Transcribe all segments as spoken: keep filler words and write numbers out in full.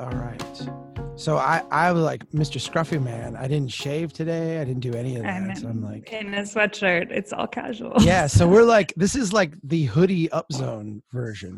All right. So I, I was like Mister Scruffy Man. I didn't shave today. I didn't do any of that. I'm so I'm like in a sweatshirt. It's all casual. Yeah. So we're like, this is like the hoodie up zone version.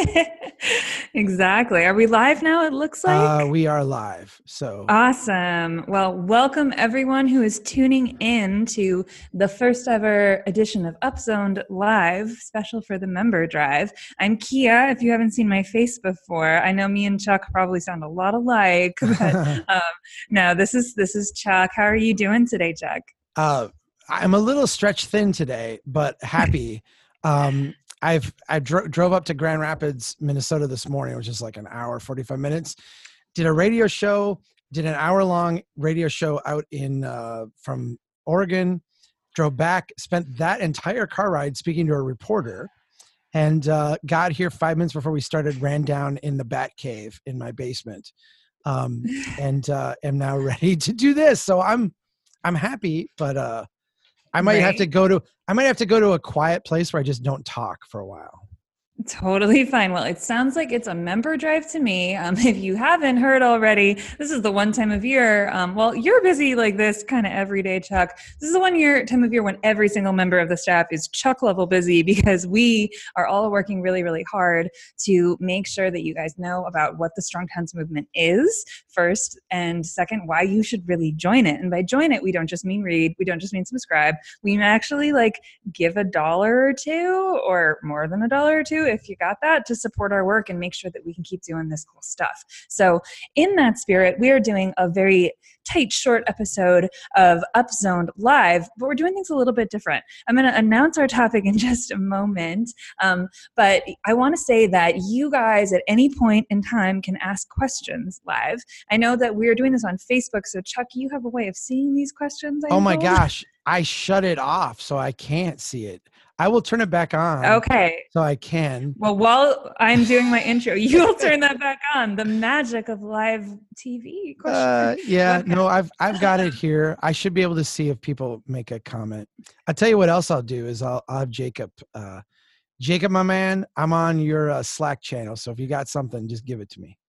Exactly. Are we live now? It looks like uh, we are live. So awesome. Well, welcome everyone who is tuning in to the first ever edition of Upzoned Live, special for the member drive. I'm Kia. If you haven't seen my face before, I know me and Chuck probably sound a lot alike, but um, no, this is this is Chuck. How are you doing today, Chuck? Uh, I'm a little stretched thin today, but happy. um, I've I dro- drove up to Grand Rapids, Minnesota this morning, which is like an hour, forty-five minutes. Did a radio show, did an hour long radio show out in uh, from Oregon. Drove back, spent that entire car ride speaking to a reporter, and uh, got here five minutes before we started. Ran down in the Bat Cave in my basement, um, and uh, am now ready to do this. So I'm I'm happy, but uh, I might Right. have to go to I might have to go to a quiet place where I just don't talk for a while. Totally fine. Well, it sounds like it's a member drive to me. Um, if you haven't heard already, this is the one time of year. Um, well, you're busy like this kind of every day, Chuck. This is the one year time of year when every single member of the staff is Chuck level busy, because we are all working really, really hard to make sure that you guys know about what the Strong Towns movement is first, and second, why you should really join it. And by join it, we don't just mean read. We don't just mean subscribe. We actually like give a dollar or two, or more than a dollar or two, if you got that, to support our work and make sure that we can keep doing this cool stuff. So in that spirit, we are doing a very tight, short episode of Upzoned Live, but we're doing things a little bit different. I'm going to announce our topic in just a moment, um, but I want to say that you guys at any point in time can ask questions live. I know that we're doing this on Facebook, so Chuck, you have a way of seeing these questions. I Oh my told? gosh, I shut it off so I can't see it. I will turn it back on. Okay. So I can. Well, while I'm doing my intro, you'll turn that back on. The magic of live T V. Uh, yeah, Okay. no, I've I've got it here. I should be able to see if people make a comment. I'll tell you what else I'll do is I'll, I'll have Jacob. Uh, Jacob, my man, I'm on your uh, Slack channel. So if you got something, just give it to me.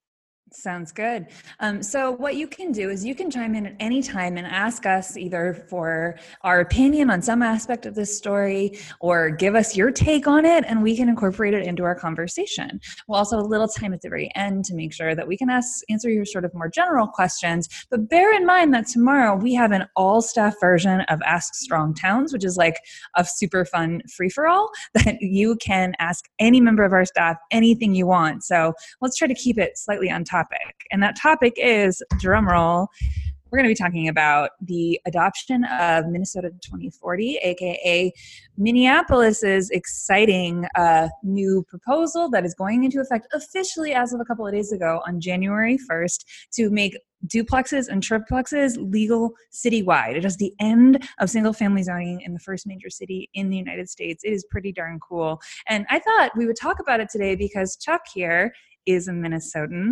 Sounds good. Um, so what you can do is you can chime in at any time and ask us either for our opinion on some aspect of this story, or give us your take on it, and we can incorporate it into our conversation. We'll also have a little time at the very end to make sure that we can ask, answer your sort of more general questions. But bear in mind that tomorrow we have an all-staff version of Ask Strong Towns, which is like a super fun free-for-all that you can ask any member of our staff anything you want. So let's try to keep it slightly on topic. And that topic is, drumroll, we're going to be talking about the adoption of Minnesota twenty forty, aka Minneapolis's exciting uh, new proposal that is going into effect officially as of a couple of days ago on January first to make duplexes and triplexes legal citywide. It is the end of single-family zoning in the first major city in the United States. It is pretty darn cool. And I thought we would talk about it today because Chuck here is a Minnesotan.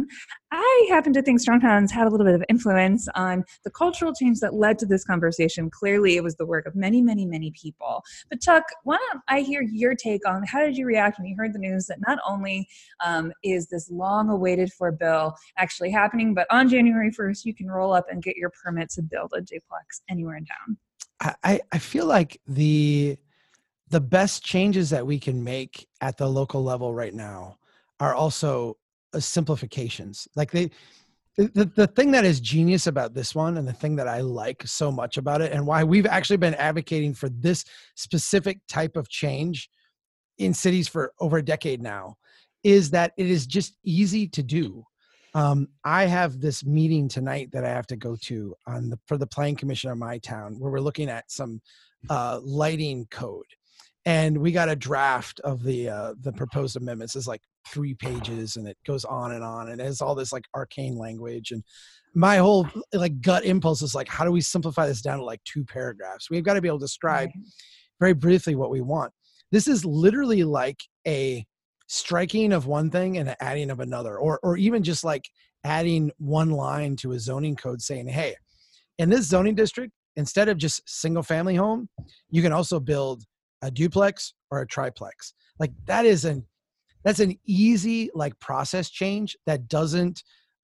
I happen to think Strong Towns had a little bit of influence on the cultural change that led to this conversation. Clearly, it was the work of many, many, many people. But Chuck, why don't I hear your take on how did you react when you heard the news that not only um, is this long-awaited for bill actually happening, but on January first, you can roll up and get your permit to build a duplex anywhere in town? I, I feel like the the best changes that we can make at the local level right now are also uh, simplifications. Like they, the, the thing that is genius about this one, and the thing that I like so much about it, and why we've actually been advocating for this specific type of change in cities for over a decade now, is that it is just easy to do. Um, I have this meeting tonight that I have to go to on the, for the planning commission of my town, where we're looking at some uh, lighting code. And we got a draft of the uh, the proposed amendments. It's like three pages, and it goes on and on, and it has all this like arcane language. And my whole like gut impulse is like, how do we simplify this down to like two paragraphs? We've got to be able to describe very briefly what we want. This is literally like a striking of one thing and an adding of another, or or even just like adding one line to a zoning code saying, hey, in this zoning district, instead of just single family home, you can also build a duplex or a triplex. Like that is an, that's an easy like process change that doesn't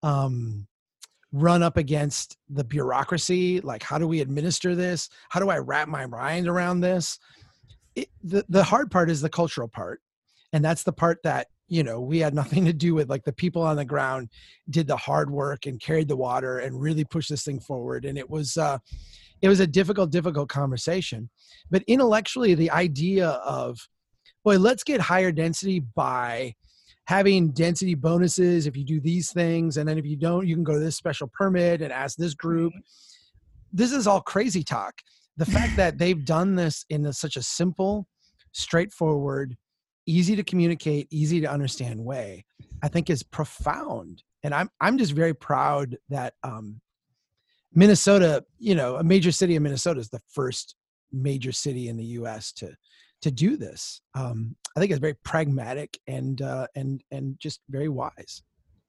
um, run up against the bureaucracy. Like, how do we administer this? How do I wrap my mind around this? It, the, the hard part is the cultural part. And that's the part that, you know, we had nothing to do with. Like, the people on the ground did the hard work and carried the water and really pushed this thing forward. And it was, uh, it was a difficult, difficult conversation. But intellectually, the idea of, boy, let's get higher density by having density bonuses if you do these things. And then if you don't, you can go to this special permit and ask this group. This is all crazy talk. The fact that they've done this in a, such a simple, straightforward, easy to communicate, easy to understand way, I think is profound. And I'm, I'm just very proud that um, Minnesota, you know, a major city of Minnesota is the first major city in the U S to, to do this. Um, I think it's very pragmatic and, uh, and, and just very wise.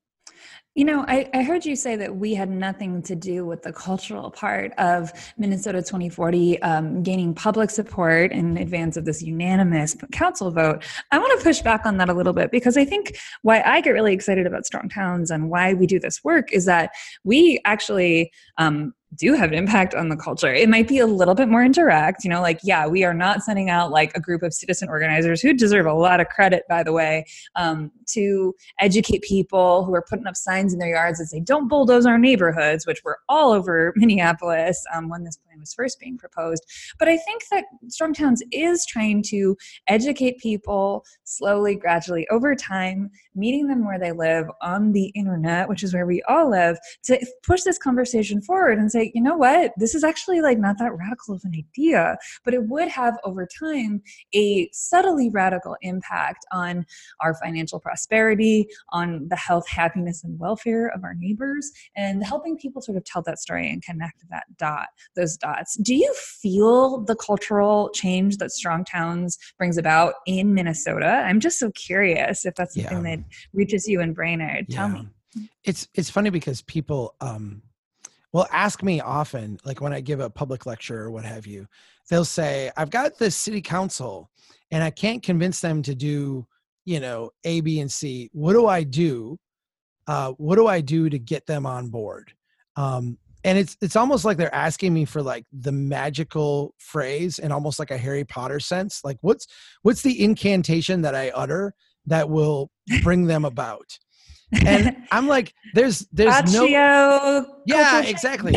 You know, I, I heard you say that we had nothing to do with the cultural part of Minnesota twenty forty um, gaining public support in advance of this unanimous council vote. I want to push back on that a little bit, because I think why I get really excited about Strong Towns and why we do this work is that we actually um, do have an impact on the culture. It might be a little bit more indirect, you know, like, yeah, we are not sending out like a group of citizen organizers who deserve a lot of credit, by the way, um, to educate people who are putting up signs in their yards that say, don't bulldoze our neighborhoods, which were all over Minneapolis um, when this plan was first being proposed. But I think that Strong Towns is trying to educate people slowly, gradually, over time, meeting them where they live on the internet, which is where we all live, to push this conversation forward and say, you know what, this is actually like not that radical of an idea, but it would have over time a subtly radical impact on our financial prosperity, on the health, happiness, and welfare of our neighbors, and helping people sort of tell that story and connect that dot, those dots. Do you feel the cultural change that Strong Towns brings about in Minnesota? I'm just so curious if that's something yeah. that reaches you in Brainerd. Tell yeah. me. It's it's funny because people um, will ask me often, like when I give a public lecture or what have you, they'll say, I've got this city council and I can't convince them to do, you know, A, B, and C. What do I do? Uh, what do I do to get them on board? Um, and it's it's almost like they're asking me for like the magical phrase in almost like a Harry Potter sense. Like, what's what's the incantation that I utter that will bring them about? And I'm like, there's, there's Accio, no, yeah, exactly.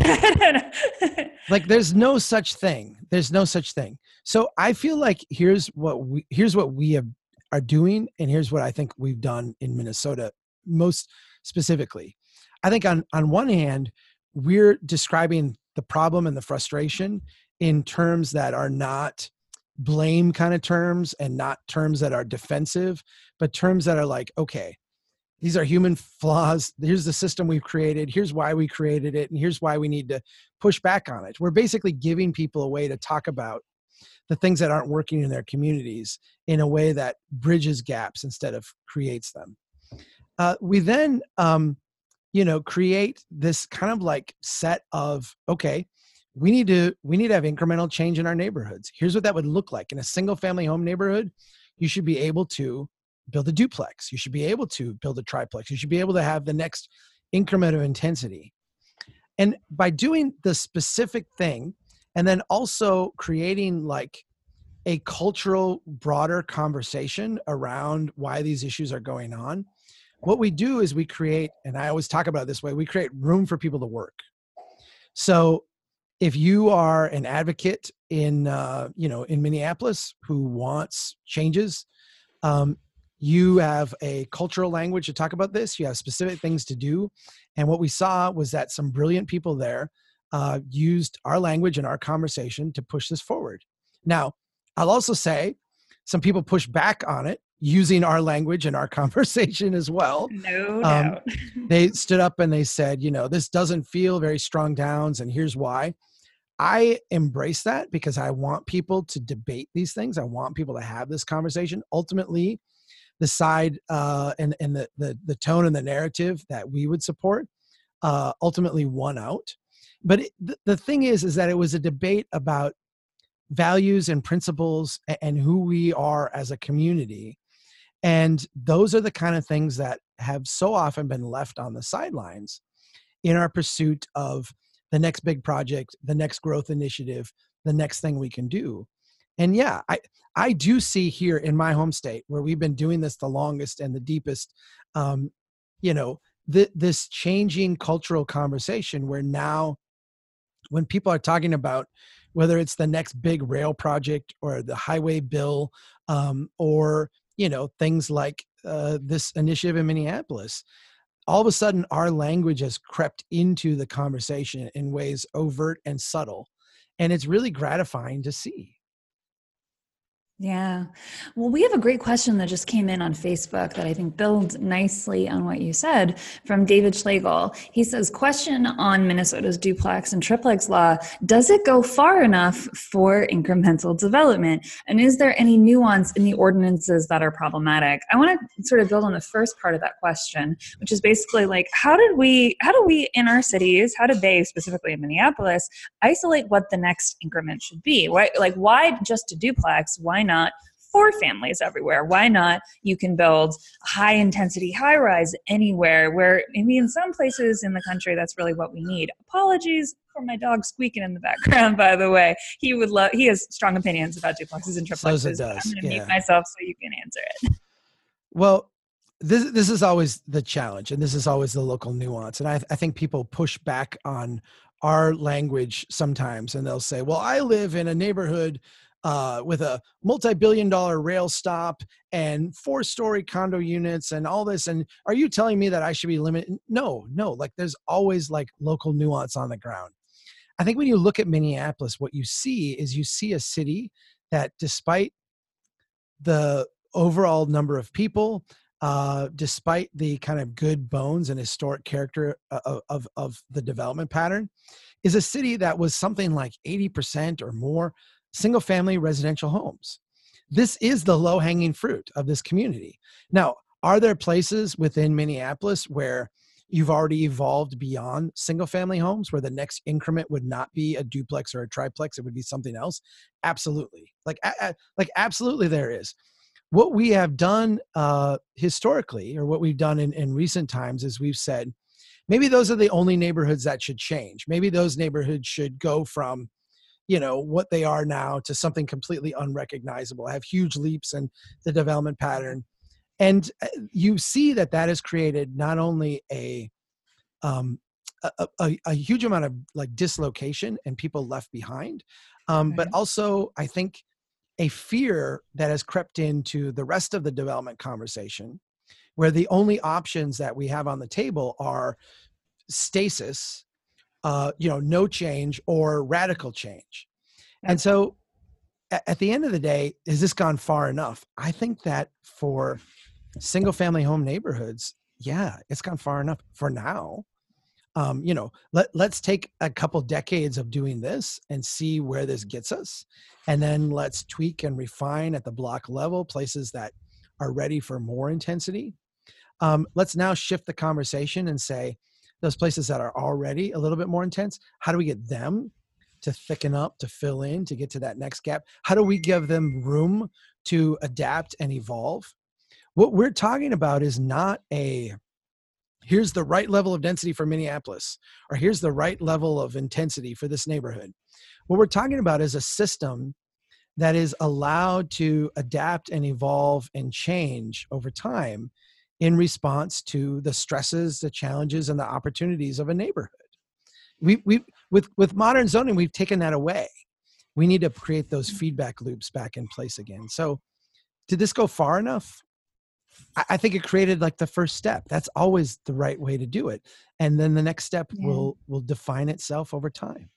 Like, there's no such thing. There's no such thing. So I feel like here's what we, here's what we have, are doing. And here's what I think we've done in Minnesota, most specifically. I think on, on one hand, we're describing the problem and the frustration in terms that are not blame kind of terms and not terms that are defensive, but terms that are like, okay, these are human flaws. Here's the system we've created. Here's why we created it. And here's why we need to push back on it. We're basically giving people a way to talk about the things that aren't working in their communities in a way that bridges gaps instead of creates them. Uh, we then, um, you know, create this kind of like set of, okay, we need to, we need to have incremental change in our neighborhoods. Here's what that would look like. In a single family home neighborhood, you should be able to build a duplex. You should be able to build a triplex. You should be able to have the next increment of intensity. And by doing the specific thing, and then also creating like a cultural, broader conversation around why these issues are going on, what we do is we create, and I always talk about it this way, we create room for people to work. So if you are an advocate in, uh, you know, in Minneapolis who wants changes, um, you have a cultural language to talk about this. You have specific things to do. And what we saw was that some brilliant people there uh, used our language and our conversation to push this forward. Now, I'll also say some people push back on it using our language and our conversation as well. No um, doubt. They stood up and they said, you know, this doesn't feel very Strong Towns, and here's why. I embrace that because I want people to debate these things. I want people to have this conversation. Ultimately, the side uh, and, and the, the, the tone and the narrative that we would support uh, ultimately won out. But it, the, the thing is, is that it was a debate about values and principles and, and who we are as a community. And those are the kind of things that have so often been left on the sidelines in our pursuit of the next big project, the next growth initiative, the next thing we can do. And yeah, I, I do see here in my home state where we've been doing this the longest and the deepest, um, you know, th- this changing cultural conversation where now when people are talking about whether it's the next big rail project or the highway bill, um, or, you know, things like uh, this initiative in Minneapolis, all of a sudden our language has crept into the conversation in ways overt and subtle. And it's really gratifying to see. Yeah. Well, we have a great question that just came in on Facebook that I think builds nicely on what you said from David Schlegel. He says, question on Minnesota's duplex and triplex law. Does it go far enough for incremental development? And is there any nuance in the ordinances that are problematic? I want to sort of build on the first part of that question, which is basically like, how did we, how do we in our cities, how did they specifically in Minneapolis isolate what the next increment should be? Why, like, why just a duplex? Why not four families everywhere? Why not you can build high intensity high rise anywhere, where maybe in some places in the country that's really what we need. Apologies for my dog squeaking in the background, by the way. He would love, he has strong opinions about duplexes and triplexes. So it does. I'm going to Yeah. mute myself so you can answer it. Well, this this is always the challenge, and this is always the local nuance. And I, I think people push back on our language sometimes, and they'll say, well, I live in a neighborhood uh, with a multi-billion dollar rail stop and four-story condo units and all this. And are you telling me that I should be limited? No, no, like there's always like local nuance on the ground. I think when you look at Minneapolis, what you see is you see a city that despite the overall number of people, uh, despite the kind of good bones and historic character of, of, of the development pattern, is a city that was something like eighty percent or more single family residential homes. This is the low hanging fruit of this community. Now, are there places within Minneapolis where you've already evolved beyond single family homes, where the next increment would not be a duplex or a triplex, it would be something else? Absolutely. Like, a, like absolutely there is. What we have done uh, historically, or what we've done in, in recent times, is we've said, maybe those are the only neighborhoods that should change. Maybe those neighborhoods should go from, you know, what they are now to something completely unrecognizable, have huge leaps in the development pattern. And you see that that has created not only a, um, a, a, a huge amount of like dislocation and people left behind, um, Right. but also I think a fear that has crept into the rest of the development conversation, where the only options that we have on the table are stasis, uh, you know, no change or radical change. And so at, at the end of the day, has this gone far enough? I think that for single family home neighborhoods, yeah, it's gone far enough for now. Um, you know, let, let's take a couple decades of doing this and see where this gets us. And then let's tweak and refine at the block level places that are ready for more intensity. Um, let's now shift the conversation and say, those places that are already a little bit more intense, how do we get them to thicken up, to fill in, to get to that next gap? How do we give them room to adapt and evolve? What we're talking about is not a, here's the right level of density for Minneapolis, or here's the right level of intensity for this neighborhood. What we're talking about is a system that is allowed to adapt and evolve and change over time in response to the stresses, the challenges, and the opportunities of a neighborhood. We, we, with, with modern zoning, we've taken that away. We need to create those feedback loops back in place again. So did this go far enough? I, I think it created like the first step. That's always the right way to do it. And then the next step Yeah. will, will define itself over time.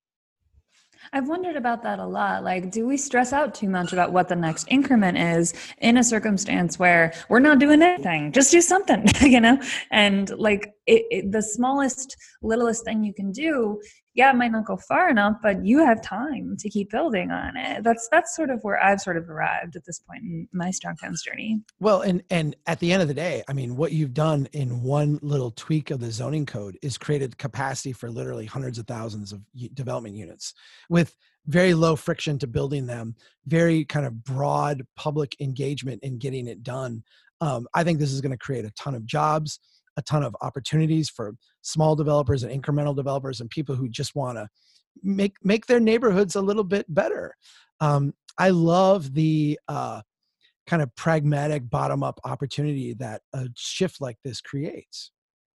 I've wondered about that a lot. Like, do we stress out too much about what the next increment is in a circumstance where we're not doing anything? Just do something, you know? And like it, it, the smallest, littlest thing you can do, yeah, it might not go far enough, but you have time to keep building on it. That's that's sort of where I've sort of arrived at this point in my Strong Towns journey. Well, and and at the end of the day, I mean, what you've done in one little tweak of the zoning code is created capacity for literally hundreds of thousands of development units with very low friction to building them, very kind of broad public engagement in getting it done. Um, I think this is going to create a ton of jobs, a ton of opportunities for small developers and incremental developers and people who just want to make make their neighborhoods a little bit better. Um, I love the uh, kind of pragmatic bottom-up opportunity that a shift like this creates.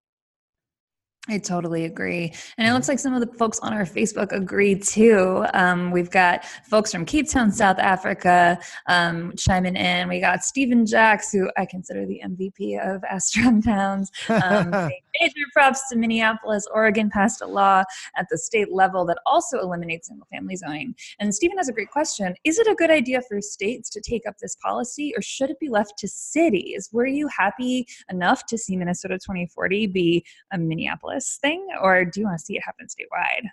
I totally agree. And it looks like some of the folks on our Facebook agree too. Um, we've got folks from Cape Town, South Africa, um, chiming in. We got Stephen Jacks, who I consider the M V P of Astron Towns. Um, major props to Minneapolis. Oregon passed a law at the state level that also eliminates single family zoning. And Stephen has a great question. Is it a good idea for states to take up this policy, or should it be left to cities? Were you happy enough to see Minnesota twenty forty be a Minneapolis thing, or do you want to see it happen statewide?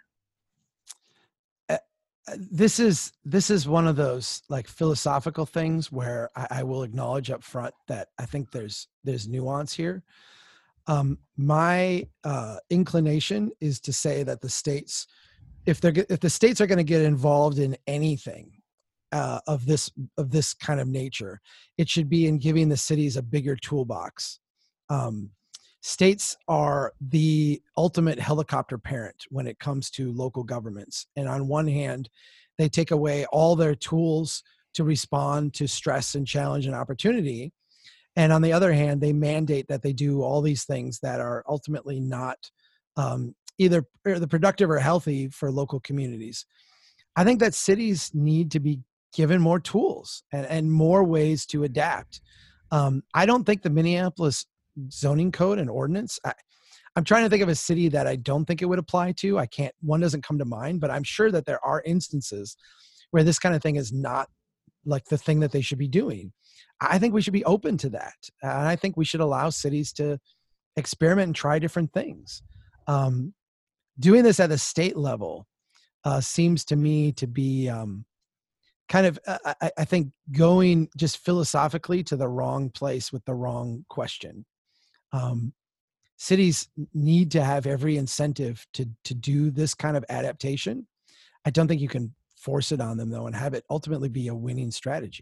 Uh, this is this is one of those like philosophical things where I, I will acknowledge up front that I think there's there's nuance here. Um, my uh, inclination is to say that the states, if they're if the states are going to get involved in anything uh, of this of this kind of nature, it should be in giving the cities a bigger toolbox. Um, States are the ultimate helicopter parent when it comes to local governments. And on one hand, they take away all their tools to respond to stress and challenge and opportunity. And on the other hand, they mandate that they do all these things that are ultimately not um, either the productive or healthy for local communities. I think that cities need to be given more tools and, and more ways to adapt. Um, I don't think the Minneapolis zoning code and ordinance, I, I'm trying to think of a city that I don't think it would apply to. I can't, one doesn't come to mind, but I'm sure that there are instances where this kind of thing is not like the thing that they should be doing. I think we should be open to that. And I think we should allow cities to experiment and try different things. Um, doing this at the state level uh, seems to me to be um, kind of, uh, I, I think, going just philosophically to the wrong place with the wrong question. Um, cities need to have every incentive to to do this kind of adaptation. I don't think you can force it on them though and have it ultimately be a winning strategy.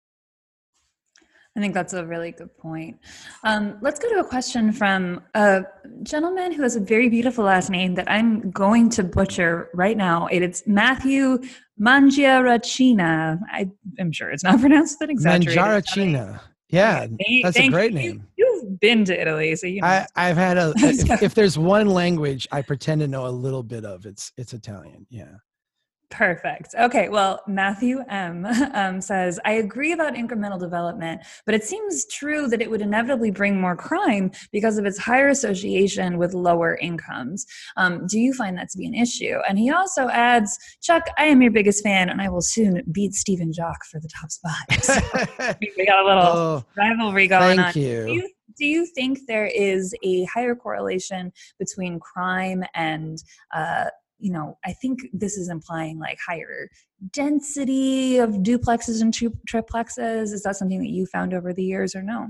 I think that's a really good point. Um, let's go to a question from a gentleman who has a very beautiful last name that I'm going to butcher right now. It's Matthew Mangiaracina. I am sure it's not pronounced with an exaggerated. Mangiaracina. Yeah, thank, that's thank a great you. name. You've been to Italy, so you know. I, I've had a, if, if there's one language I pretend to know a little bit of, it's it's Italian. Yeah. Perfect. Okay. Well, Matthew M um, says, I agree about incremental development, but it seems true that it would inevitably bring more crime because of its higher association with lower incomes. Um, do you find that to be an issue? And he also adds, Chuck, I am your biggest fan, and I will soon beat Stephen Jock for the top spot. So we got a little oh, rivalry going thank on. You. Do you Do you think there is a higher correlation between crime and uh, you know, I think this is implying like higher density of duplexes and tri- triplexes. Is that something that you found over the years or no?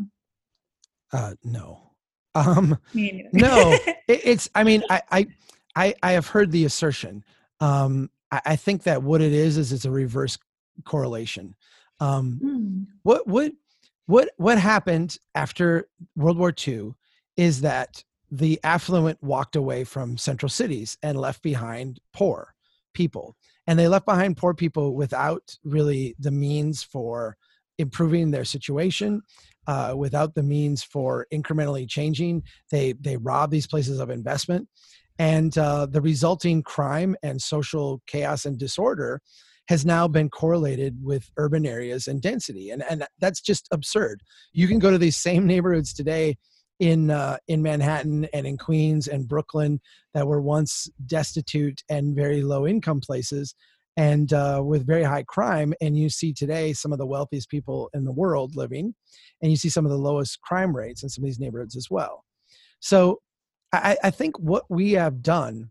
Uh, no. Um, no, it, it's, I mean, I, I, I, I have heard the assertion. Um, I, I think that what it is, is it's a reverse correlation. Um, mm. What, what, what, what happened after World War Two is that the affluent walked away from central cities and left behind poor people. And they left behind poor people without really the means for improving their situation, uh, without the means for incrementally changing. They, they robbed these places of investment. And uh, the resulting crime and social chaos and disorder has now been correlated with urban areas and density. And, and that's just absurd. You can go to these same neighborhoods today in uh, in Manhattan and in Queens and Brooklyn that were once destitute and very low income places and uh, with very high crime. And you see today some of the wealthiest people in the world living, and you see some of the lowest crime rates in some of these neighborhoods as well. So I, I think what we have done,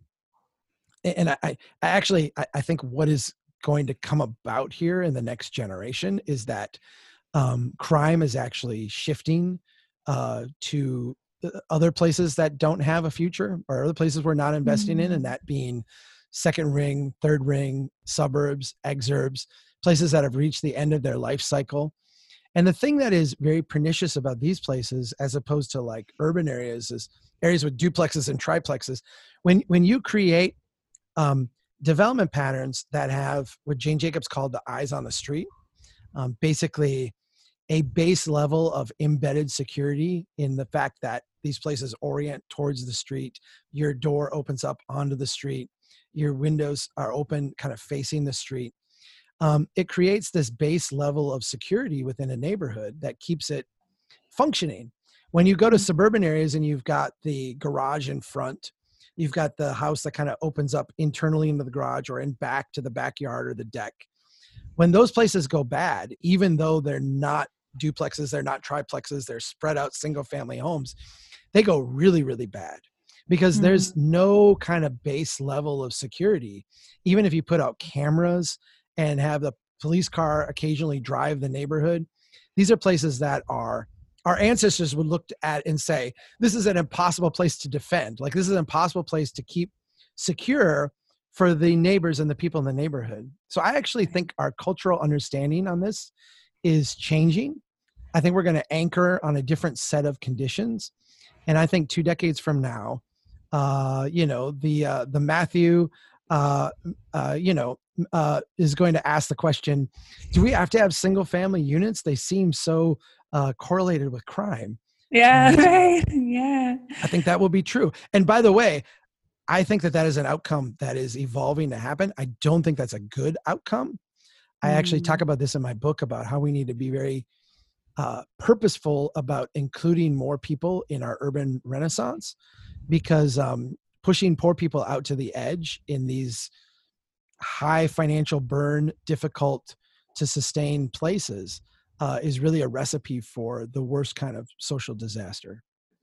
and I, I actually, I, I think what is going to come about here in the next generation is that um, crime is actually shifting Uh, to other places that don't have a future, or other places we're not investing mm-hmm. in, and that being second ring, third ring, suburbs, exurbs, places that have reached the end of their life cycle. And the thing that is very pernicious about these places, as opposed to like urban areas, is areas with duplexes and triplexes. When, when you create um, development patterns that have what Jane Jacobs called the eyes on the street, um, basically a base level of embedded security in the fact that these places orient towards the street, your door opens up onto the street, your windows are open kind of facing the street. Um, it creates this base level of security within a neighborhood that keeps it functioning. When you go to suburban areas and you've got the garage in front, you've got the house that kind of opens up internally into the garage or in back to the backyard or the deck. When those places go bad, even though they're not duplexes, they're not triplexes, they're spread out single family homes, they go really, really bad because mm. there's no kind of base level of security. Even if you put out cameras and have the police car occasionally drive the neighborhood, these are places that are, our ancestors would look at and say, this is an impossible place to defend. Like, this is an impossible place to keep secure for the neighbors and the people in the neighborhood. So I actually think our cultural understanding on this is changing. I think we're going to anchor on a different set of conditions. And I think two decades from now, uh, you know, the, uh, the Matthew, uh, uh, you know, uh, is going to ask the question, do we have to have single family units? They seem so uh, correlated with crime. Yeah, right. Yeah. I think that will be true. And by the way, I think that that is an outcome that is evolving to happen. I don't think that's a good outcome. I actually talk about this in my book about how we need to be very uh, purposeful about including more people in our urban renaissance, because um, pushing poor people out to the edge in these high financial burn, difficult to sustain places uh, is really a recipe for the worst kind of social disaster.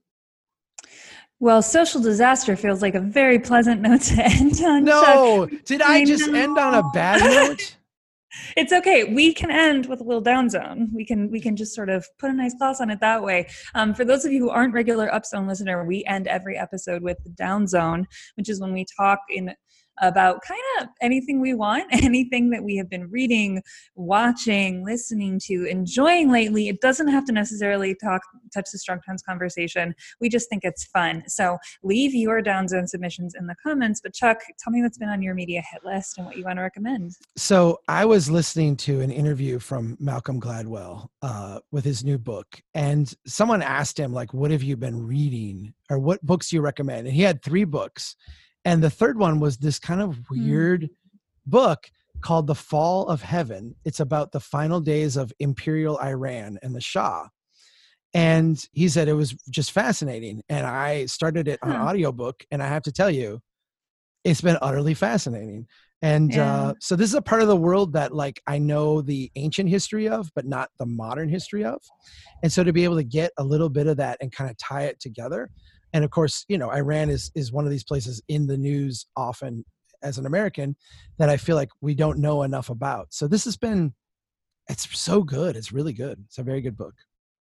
Well, social disaster feels like a very pleasant note to end on. No, Chuck. did I, I just know. end on a bad note? It's okay. We can end with a little down zone. We can we can just sort of put a nice gloss on it that way. Um, for those of you who aren't regular Upzone listener, we end every episode with the down zone, which is when we talk in about kind of anything we want, anything that we have been reading, watching, listening to, enjoying lately. It doesn't have to necessarily talk touch the Strong Towns conversation. We just think it's fun. So leave your down zone submissions in the comments. But Chuck, tell me what's been on your media hit list and what you want to recommend. So I was listening to an interview from Malcolm Gladwell uh, with his new book, and someone asked him, like, what have you been reading, or what books do you recommend? And he had three books. And the third one was this kind of weird mm. book called The Fall of Heaven. It's about the final days of Imperial Iran and the Shah. And he said it was just fascinating. And I started it on huh. audiobook, and I have to tell you, it's been utterly fascinating. And yeah. uh, so this is a part of the world that, like, I know the ancient history of, but not the modern history of. And so to be able to get a little bit of that and kind of tie it together. And of course, you know, Iran is is one of these places in the news often as an American that I feel like we don't know enough about. So this has been, it's so good. It's really good. It's a very good book.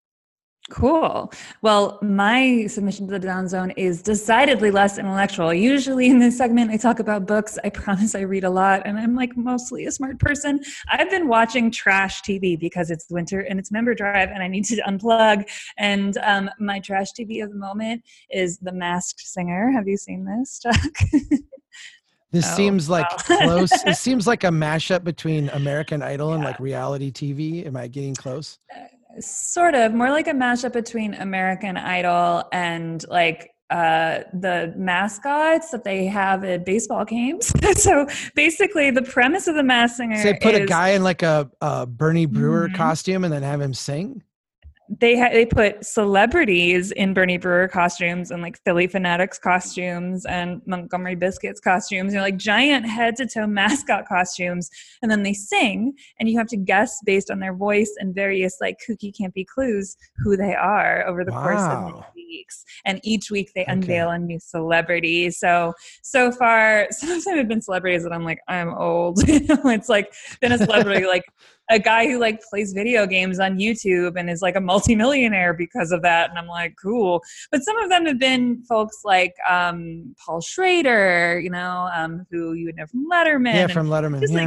Cool. Well, my submission to the down zone is decidedly less intellectual. Usually in this segment, I talk about books. I promise I read a lot, and I'm like mostly a smart person. I've been watching trash T V because it's winter and it's member drive and I need to unplug. And um, my trash T V of the moment is The Masked Singer. Have you seen this, Chuck? This oh, seems like wow. close. It seems like a mashup between American Idol yeah. and like reality T V. Am I getting close? Uh, Sort of, more like a mashup between American Idol and like uh, the mascots that they have at baseball games. So basically, the premise of The Masked Singer so they put is, a guy in like a, a Bernie Brewer mm-hmm. costume and then have him sing. They ha- they put celebrities in Bernie Brewer costumes and like Philly Fanatics costumes and Montgomery Biscuits costumes, you know, like giant head to toe mascot costumes. And then they sing, and you have to guess based on their voice and various like kooky campy clues who they are over the wow. course of many weeks. And each week they okay. unveil a new celebrity. So, so far, some of them have been celebrities that I'm like, I'm old. You know, it's like been a celebrity like a guy who like plays video games on YouTube and is like a multimillionaire because of that. And I'm like, cool. But some of them have been folks like um, Paul Schrader, you know, um, who you would know from Letterman. Yeah, from Letterman. Just yeah. like,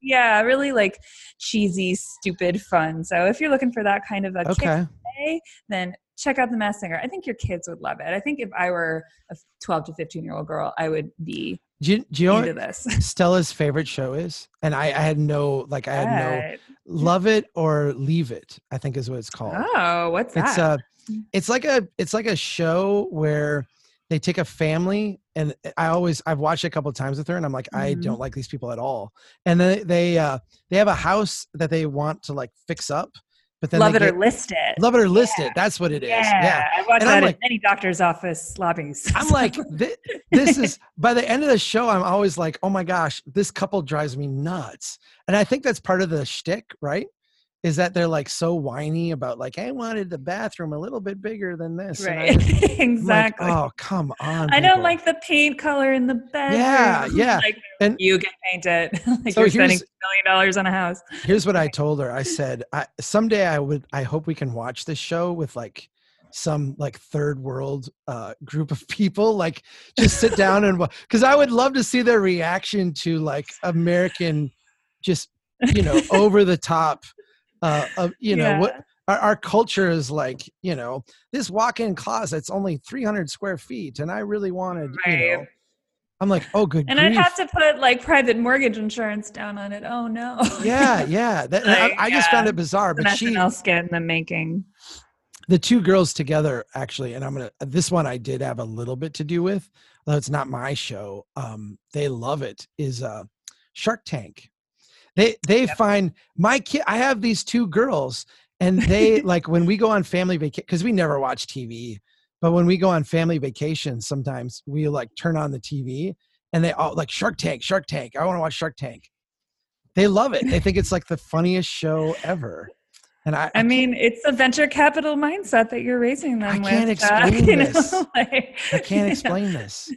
Yeah, really like cheesy, stupid fun. So if you're looking for that kind of a Okay. kick today, then check out The Masked Singer. I think your kids would love it. I think if I were a twelve to fifteen year old girl, I would be Do you, do you know into what this. Stella's favorite show is? And I, I had no, like, I had no, Right. Love It or Leave It, I think is what it's called. Oh, what's that? It's a, it's like a, it's like a show where they take a family, and I always, I've watched it a couple of times with her, and I'm like, I Mhm. don't like these people at all. And then they, uh, they have a house that they want to like fix up, but then Love they it get, or list it. Love It or List Yeah. It. That's what it is. Yeah, Yeah. I watched And that I'm in like- many doctor's office lobbies. I'm like, this, this is, by the end of the show, I'm always like, oh my gosh, this couple drives me nuts. And I think that's part of the shtick, right? Is that they're like so whiny about like, I wanted the bathroom a little bit bigger than this. And I right, just- I'm like, exactly. oh, come on. I don't people. like the paint color in the bedroom. Yeah, yeah. Like, And- you can paint it. Like So you're spending here's- a million dollars on a house. Here's what I told her. I said, I, someday I would, I hope we can watch this show with like some like third world uh, group of people, like just sit down and, wa- cause I would love to see their reaction to like American, just, you know, over the top, uh, of, you know, Yeah. what our, our culture is like, you know, this walk-in closet's only three hundred square feet. And I really wanted, you know, Right. I'm like, oh, good And grief. I'd have to put like private mortgage insurance down on it. Oh no. yeah. Yeah. That, and I, Like, I just yeah, found it bizarre, An but she, S N L skit in the making. the two girls together actually, and I'm gonna, this one I did have a little bit to do with, though it's not my show. Um, they love it, is uh Shark Tank. They they Yep. find my kid, I have these two girls, and they like when we go on family vacation, because we never watch T V, but when we go on family vacations, sometimes we like turn on the T V and they all like Shark Tank, Shark Tank. I want to watch Shark Tank. They love it. They think it's like the funniest show ever. And I, I mean, it's a venture capital mindset that you're raising them I with. can't uh, explain you know, this. like, I can't you know. explain this.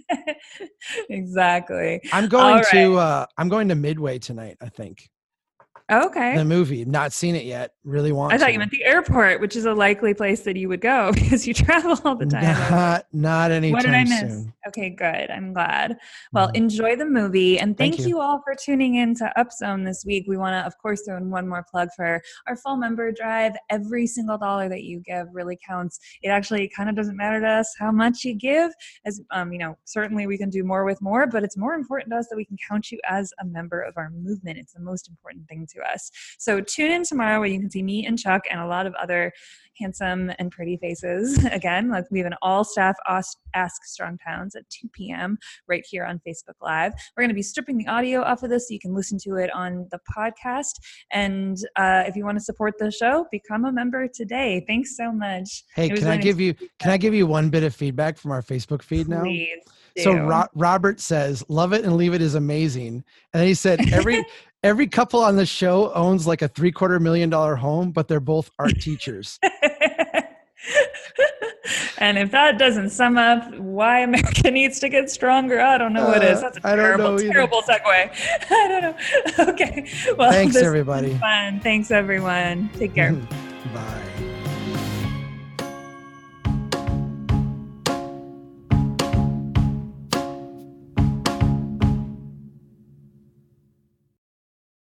Exactly. I'm going All to uh I'm going to Midway tonight, I think. Okay. The movie. Not seen it yet. Really want I thought to. you meant the airport, which is a likely place that you would go because you travel all the time. Not, not anytime What did I miss? soon. Okay, good. I'm glad. Well, Mhm. enjoy the movie. And Thank thank, you. you. all for tuning in to Upzone this week. We want to, of course, throw in one more plug for our fall member drive. Every single dollar that you give really counts. It actually kind of doesn't matter to us how much you give, as um, you know, certainly we can do more with more, but it's more important to us that we can count you as a member of our movement. It's the most important thing to us. So tune in tomorrow where you can see me and Chuck and a lot of other handsome and pretty faces. Again, like we have an all-staff Ask Strong Pounds at two p.m. right here on Facebook Live. We're going to be stripping the audio off of this so you can listen to it on the podcast. And uh, if you want to support the show, become a member today. Thanks so much. Hey, It was can I really give nice you can I give you one bit of feedback from our Facebook feed now? Please So do. Ro- Robert says, "Love it and leave it is amazing." And then he said, "Every every couple on the show owns like a three quarter million dollar home, but they're both art teachers." And if that doesn't sum up why America needs to get stronger, I don't know what is. Uh, That's a I don't terrible, know either. terrible segue. I don't know. Okay. Well, Thanks, this everybody. was fun. Thanks, everyone. Take care. Bye.